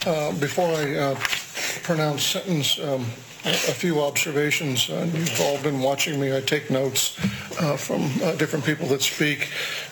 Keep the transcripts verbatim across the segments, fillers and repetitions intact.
Uh, before I uh, pronounce sentence, um, a few observations. Uh, you've all been watching me. I take notes uh, from uh, different people that speak.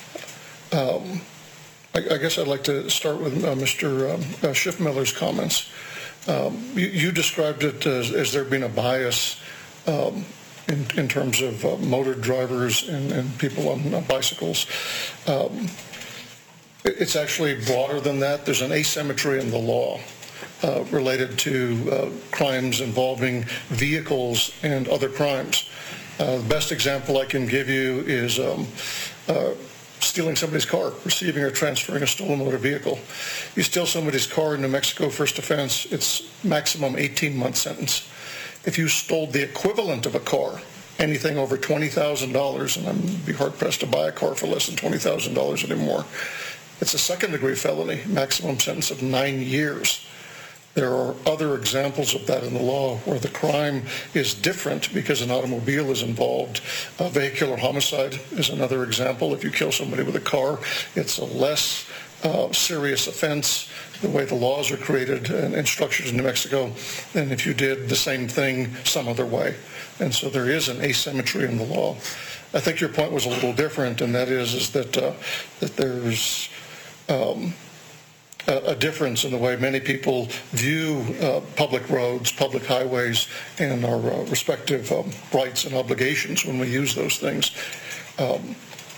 Um, I, I guess I'd like to start with uh, Mister Um, uh, Schiffmiller's comments. Um, you, you described it as, as there being a bias um, in, in terms of uh, motor drivers and, and people on uh, bicycles. Um, it, it's actually broader than that. There's an asymmetry in the law uh, related to uh, crimes involving vehicles and other crimes. Uh, the best example I can give you is um, uh, stealing somebody's car, receiving or transferring a stolen motor vehicle. You steal somebody's car in New Mexico, first offense, it's maximum eighteen month sentence. If you stole the equivalent of a car, anything over twenty thousand dollars, and I'd be hard-pressed to buy a car for less than twenty thousand dollars anymore, it's a second-degree felony, maximum sentence of nine years. There are other examples of that in the law where the crime is different because an automobile is involved. Uh, vehicular homicide is another example. If you kill somebody with a car, it's a less uh, serious offense, the way the laws are created and, and structured in New Mexico, than if you did the same thing some other way. And so there is an asymmetry in the law. I think your point was a little different, and that is, is that, uh, that there's um, a difference in the way many people view uh, public roads, public highways, and our uh, respective um, rights and obligations when we use those things. Um,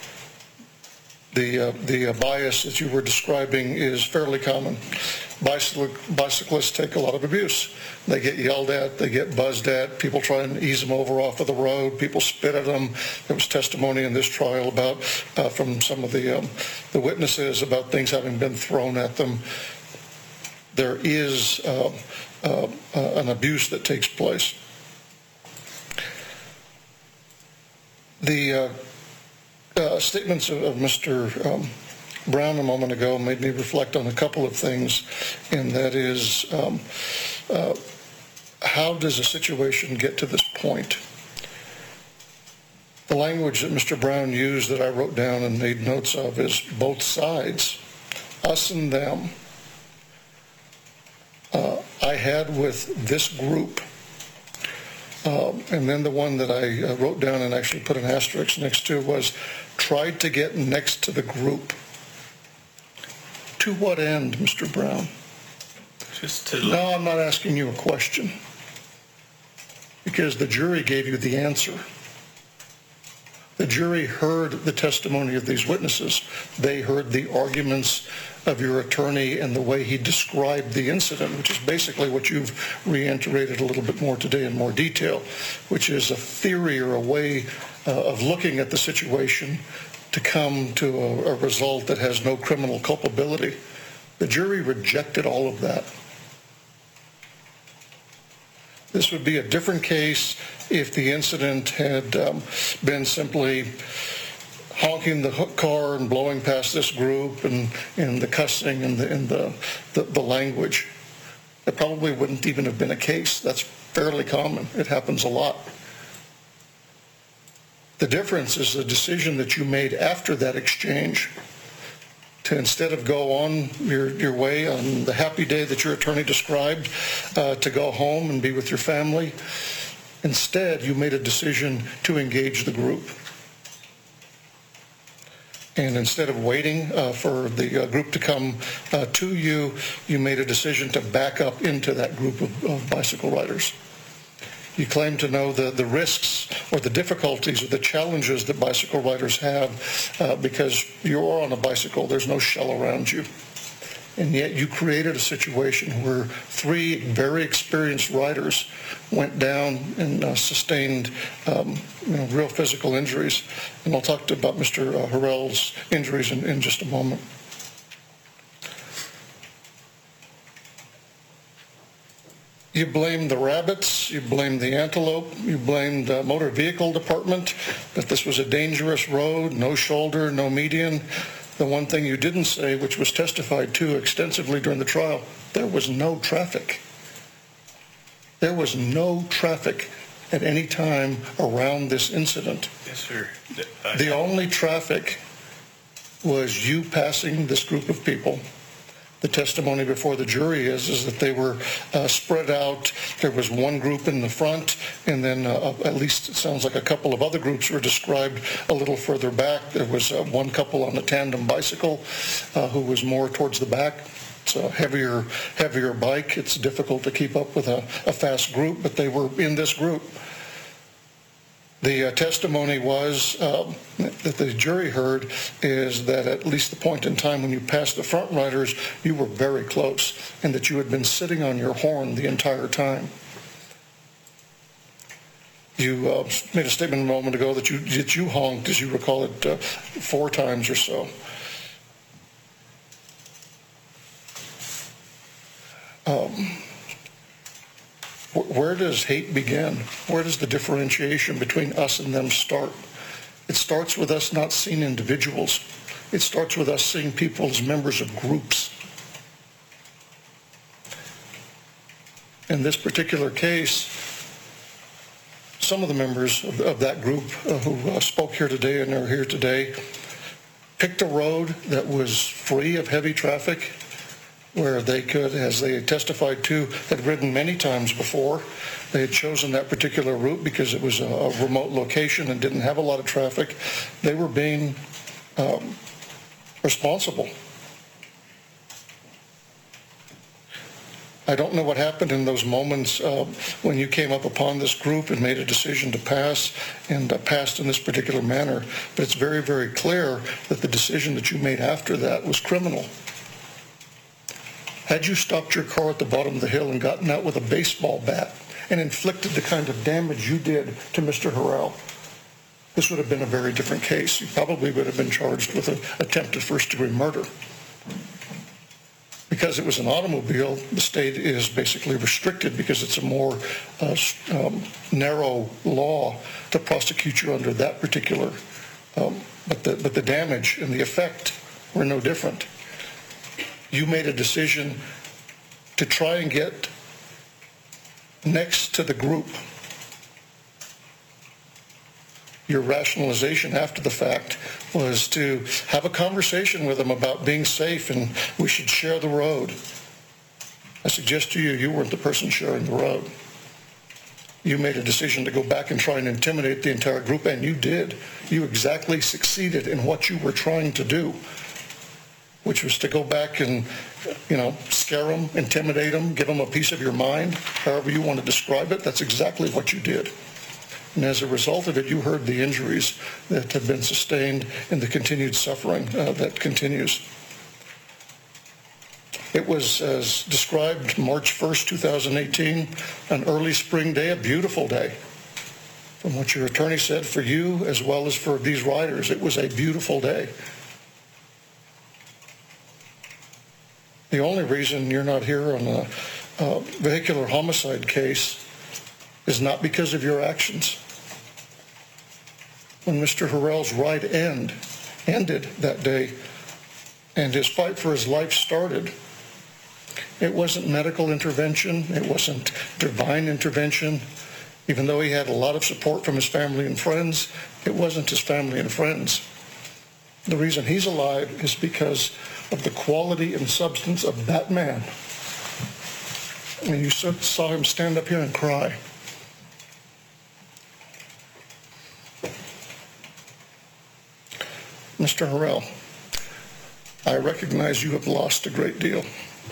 the uh, the uh, bias that you were describing is fairly common. Bicycle, bicyclists take a lot of abuse. They get yelled at, they get buzzed at, people try and ease them over off of the road, people spit at them. There was testimony in this trial about, uh, from some of the, um, the witnesses about things having been thrown at them. There is uh, uh, uh, an abuse that takes place. The uh, uh, statements of, of Mister Um, Brown a moment ago made me reflect on a couple of things, and that is, um, uh, how does a situation get to this point? The language that Mister Brown used that I wrote down and made notes of is both sides, us and them. Uh, I had with this group, um, and then the one that I uh, wrote down and actually put an asterisk next to was tried to get next to the group. To what end, Mister Brown? Just to No, I'm not asking you a question, because the jury gave you the answer. The jury heard the testimony of these witnesses. They heard the arguments of your attorney and the way he described the incident, which is basically what you've reiterated a little bit more today in more detail, which is a theory or a way uh, of looking at the situation to come to a, a result that has no criminal culpability. The jury rejected all of that. This would be a different case if the incident had um, been simply honking the car and blowing past this group and, and the cussing and, the, and the, the, the language. It probably wouldn't even have been a case. That's fairly common. It happens a lot. The difference is the decision that you made after that exchange to, instead of go on your, your way on the happy day that your attorney described, uh, to go home and be with your family. Instead, you made a decision to engage the group. And instead of waiting uh, for the uh, group to come uh, to you, you made a decision to back up into that group of, of bicycle riders. You claim to know the, the risks or the difficulties or the challenges that bicycle riders have uh, because you're on a bicycle, there's no shell around you. And yet you created a situation where three very experienced riders went down and uh, sustained um, you know, real physical injuries. And I'll talk to about Mister Uh, Harrell's injuries in, in just a moment. You blamed the rabbits, you blamed the antelope, you blamed the motor vehicle department, that this was a dangerous road, no shoulder, no median. The one thing you didn't say, which was testified to extensively during the trial, there was no traffic. There was no traffic at any time around this incident. Yes, sir. I, The only traffic was you passing this group of people, The testimony before the jury is, is that they were uh, spread out. There was one group in the front, and then uh, at least it sounds like a couple of other groups were described a little further back. There was uh, one couple on a tandem bicycle uh, who was more towards the back. It's a heavier, heavier bike. It's difficult to keep up with a, a fast group, but they were in this group. The uh, testimony was um, that the jury heard is that at least the point in time when you passed the front riders, you were very close, and that you had been sitting on your horn the entire time. You uh, made a statement a moment ago that you that you honked, as you recall it, uh, four times or so. Um, Where does hate begin? Where does the differentiation between us and them start? It starts with us not seeing individuals. It starts with us seeing people as members of groups. In this particular case, some of the members of, of that group uh, who uh, spoke here today and are here today picked a road that was free of heavy traffic, where they could, as they testified to, had ridden many times before. They had chosen that particular route because it was a, a remote location and didn't have a lot of traffic. They were being um, responsible. I don't know what happened in those moments uh, when you came up upon this group and made a decision to pass and uh, passed in this particular manner, but it's very, very clear that the decision that you made after that was criminal. Had you stopped your car at the bottom of the hill and gotten out with a baseball bat and inflicted the kind of damage you did to Mister Harrell, this would have been a very different case. You probably would have been charged with an attempted first-degree murder. Because it was an automobile, the state is basically restricted because it's a more uh, um, narrow law to prosecute you under that particular. Um, but, the, but the damage and the effect were no different. You made a decision to try and get next to the group. Your rationalization after the fact was to have a conversation with them about being safe and we should share the road. I suggest to you, you weren't the person sharing the road. You made a decision to go back and try and intimidate the entire group, and you did. You exactly succeeded in what you were trying to do, which was to go back and, you know, scare them, intimidate them, give them a piece of your mind, however you want to describe it. That's exactly what you did. And as a result of it, you heard the injuries that have been sustained and the continued suffering uh, that continues. It was, as described, March first, two thousand eighteen, an early spring day, a beautiful day. From what your attorney said, for you as well as for these riders, it was a beautiful day. The only reason you're not here on a, a vehicular homicide case is not because of your actions. When Mister Harrell's ride end, ended that day and his fight for his life started, it wasn't medical intervention, it wasn't divine intervention. Even though he had a lot of support from his family and friends, it wasn't his family and friends. The reason he's alive is because of the quality and substance of that man. And you saw him stand up here and cry. Mister Harrell, I recognize you have lost a great deal.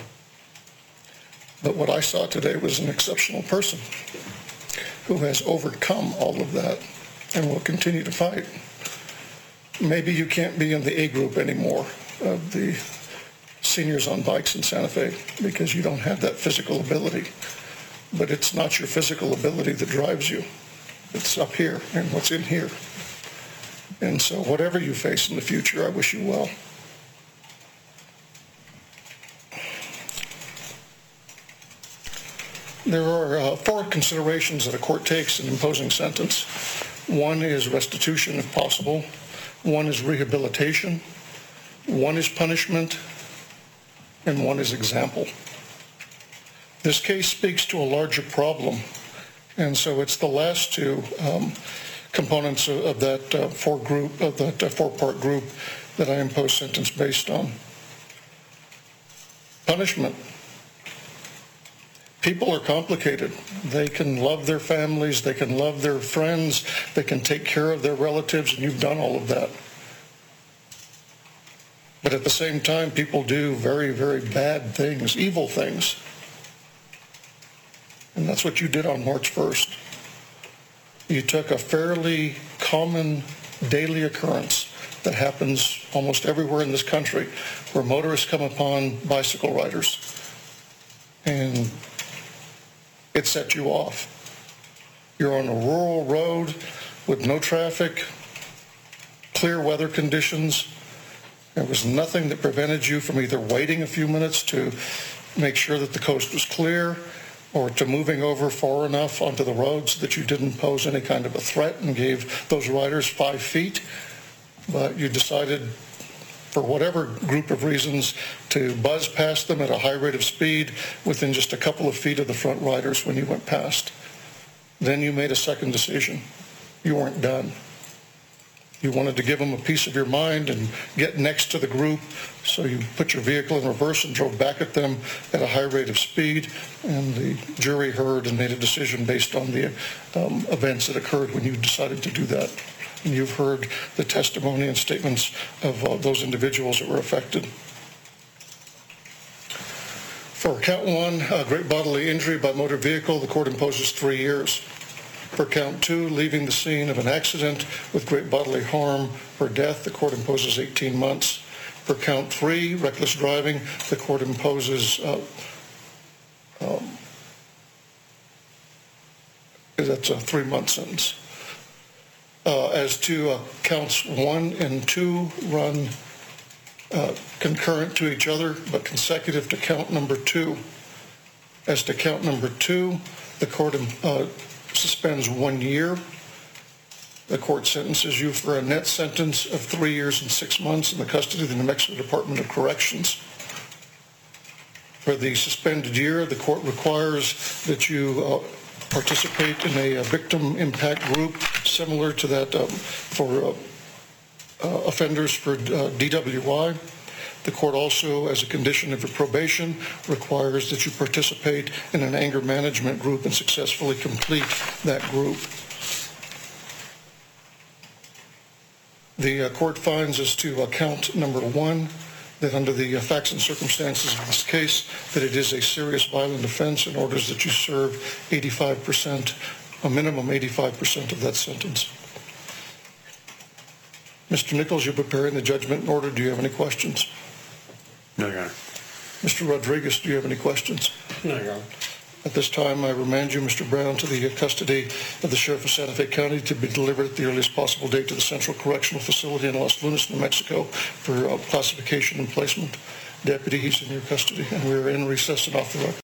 But what I saw today was an exceptional person who has overcome all of that and will continue to fight. Maybe you can't be in the A group anymore of the seniors on bikes in Santa Fe because you don't have that physical ability. But it's not your physical ability that drives you. It's up here and what's in here. And so whatever you face in the future, I wish you well. There are uh, four considerations that a court takes in imposing sentence. One is restitution, if possible. One is rehabilitation. One is punishment. And one is example. This case speaks to a larger problem. And so it's the last two um, components of, of that uh, four group, of that uh, four-part group that I impose sentence based on. punishment. People are complicated. They can love their families, they can love their friends, they can take care of their relatives, and you've done all of that. But at the same time, people do very, very bad things, evil things. And that's what you did on March first. You took a fairly common daily occurrence that happens almost everywhere in this country, where motorists come upon bicycle riders, and it set you off. You're on a rural road with no traffic, clear weather conditions. There was nothing that prevented you from either waiting a few minutes to make sure that the coast was clear, or to moving over far enough onto the roads that you didn't pose any kind of a threat and gave those riders five feet. But you decided, for whatever group of reasons, to buzz past them at a high rate of speed within just a couple of feet of the front riders when you went past. Then you made a second decision. You weren't done. You wanted to give them a piece of your mind and get next to the group, so you put your vehicle in reverse and drove back at them at a high rate of speed, and the jury heard and made a decision based on the um, events that occurred when you decided to do that. And you've heard the testimony and statements of uh, those individuals that were affected. For count one, uh, great bodily injury by motor vehicle, the court imposes three years. For count two, leaving the scene of an accident with great bodily harm or death, the court imposes eighteen months. For count three, reckless driving, the court imposes uh, um, that's a three-month sentence. Uh, as to uh, counts one and two run uh, concurrent to each other, but consecutive to count number two. As to count number two, the court uh, suspends one year. The court sentences you for a net sentence of three years and six months in the custody of the New Mexico Department of Corrections. For the suspended year, the court requires that you uh, participate in a, a victim impact group similar to that um, for uh, uh, offenders for uh, D W I. The court also, as a condition of your probation, requires that you participate in an anger management group and successfully complete that group. The uh, court finds as to uh, count number one that under the uh, facts and circumstances of this case, that it is a serious violent offense and orders that you serve eighty-five percent, a minimum eighty-five percent of that sentence. Mister Nichols, you're preparing the judgment in order. Do you have any questions? No, Your Honor. Mister Rodriguez, do you have any questions? No, Your Honor. At this time, I remand you, Mister Brown, to the custody of the Sheriff of Santa Fe County to be delivered at the earliest possible date to the Central Correctional Facility in Los Lunas, New Mexico, for uh, classification and placement. Deputy, he's in your custody, and we are in recess and off the record.